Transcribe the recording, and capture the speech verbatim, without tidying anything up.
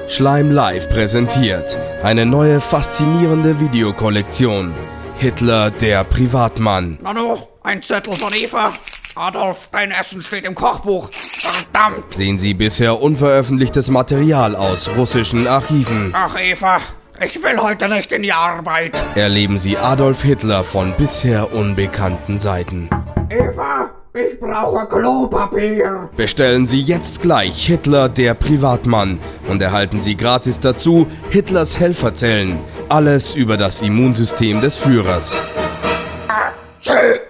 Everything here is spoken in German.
Schleim Live präsentiert eine neue faszinierende Videokollektion. Hitler, der Privatmann. Nanu, ein Zettel von Eva. Adolf, dein Essen steht im Kochbuch. Verdammt! Sehen Sie bisher unveröffentlichtes Material aus russischen Archiven. Ach Eva, ich will heute nicht in die Arbeit. Erleben Sie Adolf Hitler von bisher unbekannten Seiten. Eva, ich brauche Klopapier. Bestellen Sie jetzt gleich Hitler, der Privatmann und erhalten Sie gratis dazu Hitlers Helferzellen. Alles über das Immunsystem des Führers. Ah, tschüss.